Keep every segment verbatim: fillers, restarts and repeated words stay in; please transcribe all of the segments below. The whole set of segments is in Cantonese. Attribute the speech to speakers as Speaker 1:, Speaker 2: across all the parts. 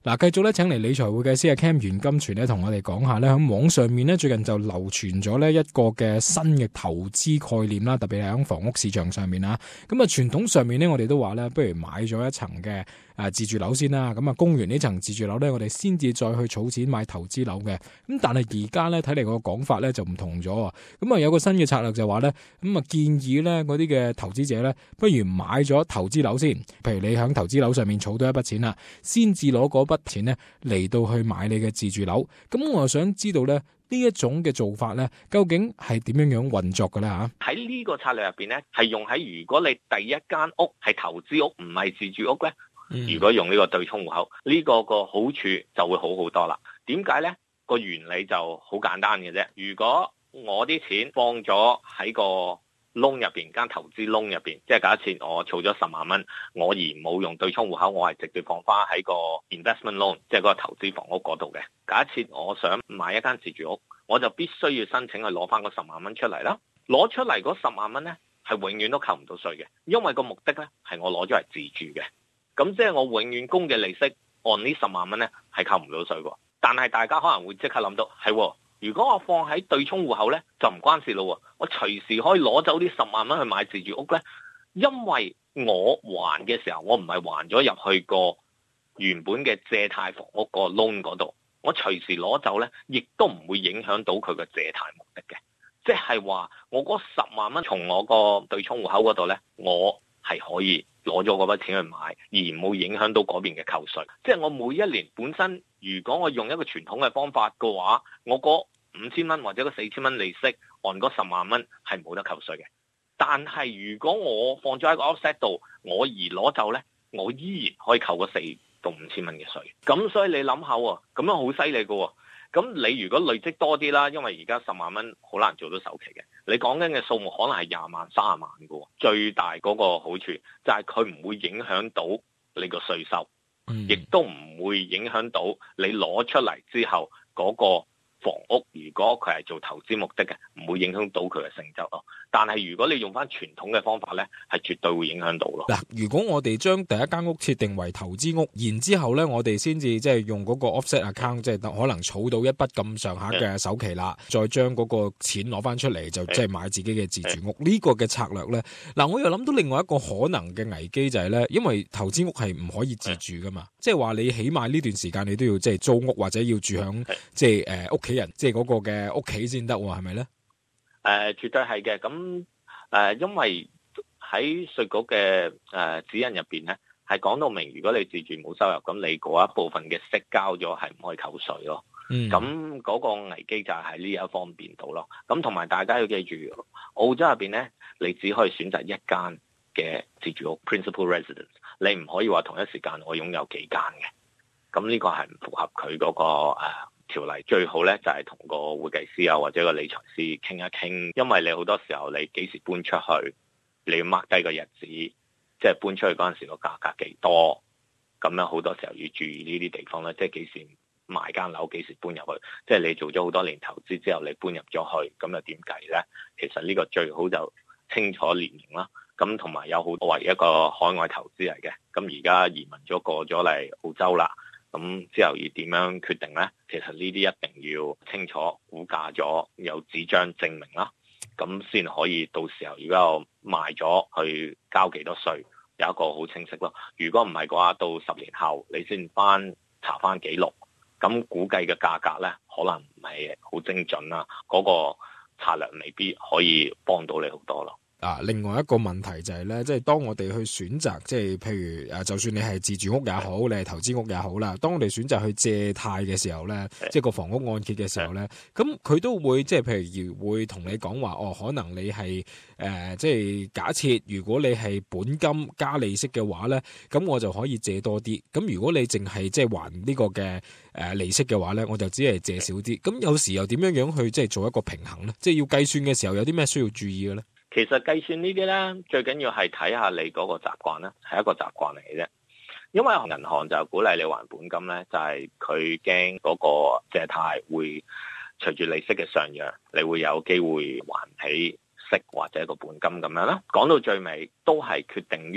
Speaker 1: 嗱，繼續咧請嚟理財會計師嘅 Cam 袁金泉咧，同我哋講下咧喺網上面咧最近就流傳咗呢一個嘅新嘅投資概念啦，特別係喺房屋市場上面啦。咁啊傳統上面咧，我哋都話咧，不如買咗一層嘅誒自住樓先啦。咁啊供完呢層自住樓咧，我哋先至再去儲錢買投資樓嘅。咁但係而家咧睇嚟個講法咧就唔同咗啊。咁啊有個新嘅策略就話咧，咁啊建議咧嗰啲嘅投資者咧，不如買咗投資樓先。譬如你喺投資樓上面儲到一筆錢啦，先至攞嗰筆錢咧嚟到去買你嘅自住樓。咁我又想知道咧呢一種嘅做法咧，究竟係點樣樣運作嘅咧吓？
Speaker 2: 喺呢個策略入邊咧，係用喺如果你第一間屋係投資屋，唔係自住屋咧，嗯、如果用呢個對沖戶口，呢、呢個個好處就會好好多啦。點解咧？個原理就好簡單嘅啫。如果我啲錢放咗喺個窿入邊，間投資窿入邊，即係假設我儲咗十萬蚊，我而冇用對沖戶口，我係直接放翻喺個 investment loan， 即係嗰個投資房屋嗰度嘅。假設我想買一間自住屋，我就必須要申請去攞翻嗰十萬蚊出嚟啦。攞出嚟嗰十萬蚊咧，係永遠都扣唔到稅嘅，因為個目的咧係我攞咗嚟自住嘅。咁即係我永遠供嘅利息按呢十萬蚊咧係扣唔到稅喎。但係大家可能會即刻諗到係喎。如果我放喺對沖戶口咧，就唔關事咯。我隨時可以攞走啲十萬蚊去買自住屋咧，因為我還嘅時候，我唔係還咗入去個原本嘅借貸房屋個 loan 嗰度，我隨時攞走咧，亦都唔會影響到佢嘅借貸目的嘅。即係話我嗰十萬蚊從我個對沖戶口嗰度咧，我係可以攞咗嗰筆錢去買，而冇影響到嗰邊嘅扣稅。即係我每一年本身，如果我用一個傳統嘅方法嘅話，我嗰五千蚊或者個四千蚊利息按嗰十萬蚊係冇得扣稅嘅。但係如果我放咗喺個 offset 度，我而攞走咧，我依然可以扣嗰四到五千蚊嘅稅。咁所以你諗下喎，咁樣好犀利㗎喎。咁你如果累積多啲啦，因為而家十萬蚊好難做到首期嘅，你講緊嘅數目可能係廿萬、三十萬㗎喎。最大嗰個好處就係佢唔會影響到你個稅收，亦都唔會影響到你攞出嚟之後嗰個房屋，如果佢係做投資目的嘅，唔會影響到佢嘅成就咯。但係如果你用翻傳統嘅方法咧，係絕對會影響到咯。
Speaker 1: 嗱，如果我哋將第一間屋設定為投資屋，然之後咧，我哋先至即係用嗰個 offset account，即係可能儲到一筆咁上下嘅首期啦，的再將嗰個錢攞翻出嚟，就即係買自己嘅自住屋。呢的個嘅策略咧，嗱，我又諗到另外一個可能嘅危機就係咧，因為投資屋係唔可以自住噶嘛，即係話你起碼呢段時間你都要即係租屋或者要住響即係誒屋企人即係嗰個嘅屋企先得，係咪咧？誒、
Speaker 2: 呃，絕對係嘅。咁誒、呃，因為喺稅局嘅誒指引入邊咧，係講到明，如果你自住冇收入，咁你嗰一部分嘅息交咗係唔可以扣稅咯。咁嗰、嗯、個危機就係喺呢一方面度咯。咁同埋大家要記住，澳洲入邊咧，你只可以選擇一間嘅自住屋 （principal residence），你唔可以話同一時間我擁有幾間嘅。咁呢個係唔符合佢嗰、那個誒。呃條例最好咧就係同個會計師啊或者個理財師傾一傾，因為你好多時候你幾時搬出去，你要 mark 低個日子，即係搬出去嗰陣時個價格幾多，咁樣好多時候要注意呢啲地方咧，即係幾時賣間樓，幾時搬入去，即係你做咗好多年投資之後，你搬入咗去，咁又點計咧？其實呢個最好就清楚年齡啦。咁同埋有好多為一個海外投資嚟嘅，咁而家移民咗過咗嚟澳洲啦。咁之後要點樣決定呢？其實呢啲一定要清楚估價咗，有紙張證明啦，咁先可以到時候如果賣咗去交幾多稅，有一個好清晰咯。如果唔係嘅話，到十年後你先翻查翻記錄，咁估計嘅價格呢，可能唔係好精準啦，嗰個策略未必可以幫到你好多咯。
Speaker 1: 啊，另外一個問題就係咧，即係當我哋去選擇，即係譬如誒，就算你係自住屋也好，你係投資屋也好啦，當我哋選擇去借貸嘅時候咧，即係個房屋按揭嘅時候咧，咁佢都會即係譬如會同你講話，哦，可能你係誒、呃，即係假設如果你係本金加利息嘅話咧，咁我就可以借多啲。咁如果你淨係即係還呢個嘅誒利息嘅話咧，我就只係借少啲。咁有時又點樣樣去即係做一個平衡咧？即係要計算嘅時候有啲咩需要注意嘅咧？
Speaker 2: 其實計算呢啲咧，最緊要係睇下你嗰個習慣啦，係一個習慣嚟嘅啫。因為銀行就鼓勵你還本金咧，就係佢驚嗰個借貸會隨住利息嘅上揚，你會有機會還起息或者個本金咁樣啦。講到最尾都係決定於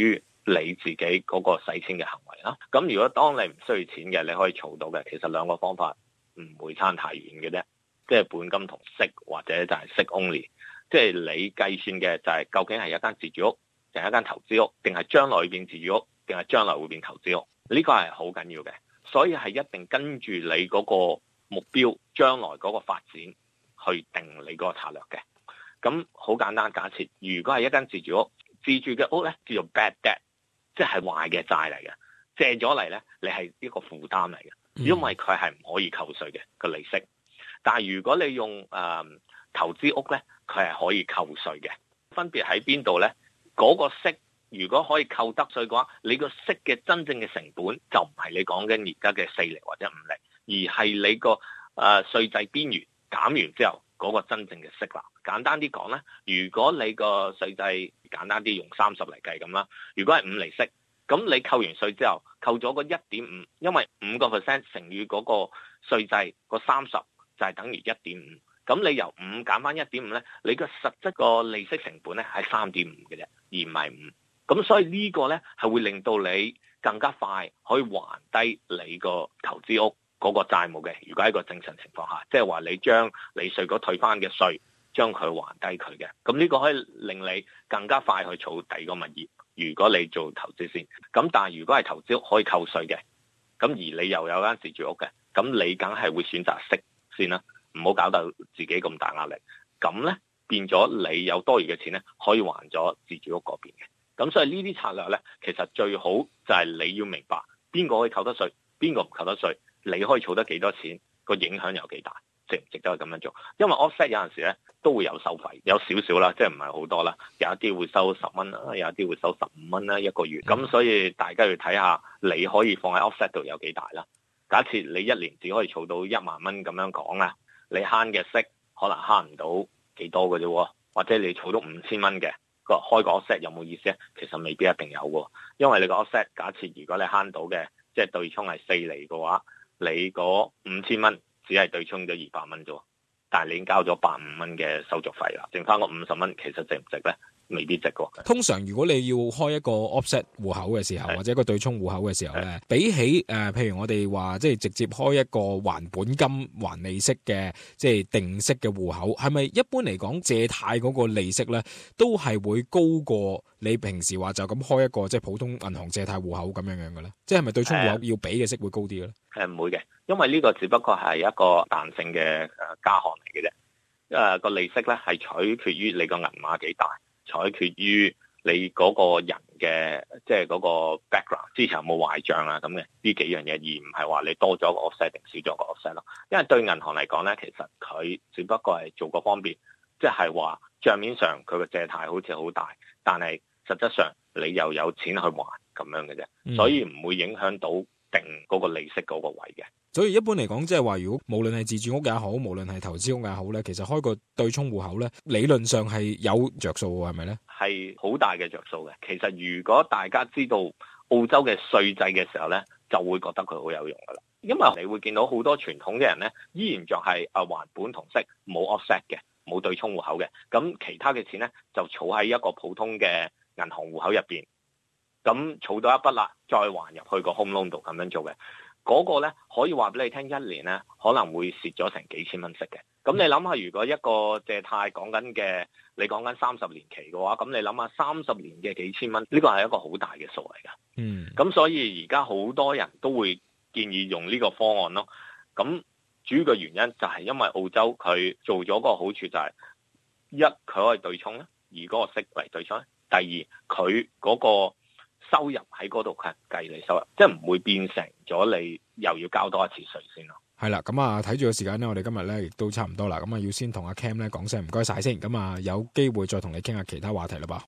Speaker 2: 你自己嗰個使錢嘅行為啦。咁如果當你唔需要錢嘅，你可以儲到嘅，其實兩個方法唔會差太遠嘅啫，即係本金同息或者就係息 only， 即係你計算嘅就係究竟係一間自住屋定係一間投資屋，定係將來會變自住屋，定係將來會變投資屋，呢個係好緊要嘅，所以係一定跟住你嗰個目標，將來嗰個發展去定你嗰個策略嘅。咁好簡單，假設如果係一間自住屋，自住嘅屋咧叫做 bad debt， 即係壞嘅債嚟嘅，借咗嚟咧，你係一個負擔嚟嘅，因為佢係唔可以扣稅嘅個利息。但係如果你用誒、呃、投資屋咧，佢係可以扣稅嘅。分別喺邊度咧？嗰、那個息如果可以扣得稅嘅話，你個息嘅真正嘅成本就唔係你講緊而家嘅四厘或者五厘，而係你個誒、呃、稅制邊緣減完之後嗰、那個真正嘅息啦。簡單啲講咧，如果你個稅制簡單啲用三十嚟計咁啦，如果係五厘息，咁你扣完稅之後扣咗個一點五，因為五個 percent 乘以嗰個稅制個三十就係等於一點五，咁你由五減翻一點五咧，你個實質個利息成本咧係三點五嘅啫，而唔係五。咁所以呢個咧係會令到你更加快可以還低你個投資屋嗰個債務嘅。如果喺個正常情況下，即係話你將利稅嗰退翻嘅稅，將佢還低佢嘅，咁呢個可以令你更加快去儲第二個物業。如果你做投資先，咁但係如果係投資屋可以扣稅嘅，咁而你又有間自住屋嘅，咁你梗係會選擇息先啦，唔好搞到自己咁大壓力。咁咧變咗你有多餘嘅錢咧，可以還咗自住屋嗰邊嘅。咁所以呢啲策略咧，其實最好就係你要明白邊個可以扣得稅，邊個唔扣得稅，你可以儲得幾多錢，個影響有幾大。值唔值得去咁樣做？因為 offset 有陣時咧都會有收費，有少少啦，即係唔係好多啦。有一啲會收十蚊啦，有一啲會收十五蚊啦一個月。咁所以大家要睇下你可以放喺 offset 度有幾大啦。假設你一年只可以儲到一萬蚊咁樣講啦，你慳嘅息可能慳唔到幾多嘅啫，或者你儲到五千蚊嘅個開個 offset 有冇意思咧？其實未必一定有喎，因為你個 offset 假設如果你慳到嘅即係對沖係四厘嘅話，你嗰五千蚊只係對沖咗二百蚊啫，但係你已經交咗百五蚊嘅手續費啦，剩翻個五十蚊，其實值唔值咧？未必值喎。
Speaker 1: 通常如果你要開一個 offset 戶口嘅時候，或者一個對沖戶口嘅時候咧，比起誒、呃，譬如我哋話即係直接開一個還本金還利息嘅即係定息嘅戶口，係咪一般嚟講借貸嗰個利息咧，都係會高過你平時話就咁開一個即係普通銀行借貸戶口咁樣樣嘅咧？即係咪對沖戶口要俾嘅息會高啲嘅咧？
Speaker 2: 誒唔會嘅，因為呢個只不過係一個彈性嘅誒加項嚟嘅啫。誒個利息咧係取決於你個銀碼幾大，取決於你嗰個人嘅即係嗰個 background 之前有冇壞帳啊咁嘅呢幾樣嘢，而唔係話你多咗個 offset 定少咗個 offset 咯。因為對銀行嚟講咧，其實佢只不過係做個方便，即係話帳面上佢個借貸好似好大，但係實質上你又有錢去還咁樣嘅啫，所以唔會影響到定嗰個利息嗰個位嘅。
Speaker 1: 所以一般嚟講，即係話，如果無論係自住屋也好，無論係投資屋也好咧，其實開個對沖戶口咧，理論上係有着數嘅，係咪咧？係
Speaker 2: 好大嘅着數嘅。其實如果大家知道澳洲嘅稅制嘅時候咧，就會覺得佢好有用噶啦。因為你會見到好多傳統嘅人咧，依然仲係啊還本同息，冇 offset 嘅，冇對沖戶口嘅。咁其他嘅錢咧就儲喺一個普通嘅銀行戶口入邊，咁儲到一筆啦，再還入去個 home loan 度咁樣做嘅。嗰個咧可以話俾你聽，一年咧可能會蝕咗成幾千蚊息嘅。咁你諗下，如果一個借貸講緊嘅，你講緊三十年期嘅話，咁你諗下三十年嘅幾千蚊，呢個係一個好大嘅數嚟㗎。嗯。咁所以而家好多人都會建議用呢個方案咯。咁主要嘅原因就係因為澳洲佢做咗個好處就係、是、一佢可以對沖咧，而嗰個息嚟對沖咧。第二佢嗰個收入喺嗰度佢係計你收入，即係唔會變成咗你又要交多一次稅先咯。係啦，咁啊睇住個時間咧，我哋今日咧亦都差唔多啦，咁啊要先同阿 Cam 咧講聲唔該晒先，咁啊有機會再同你傾下其他話題啦噃。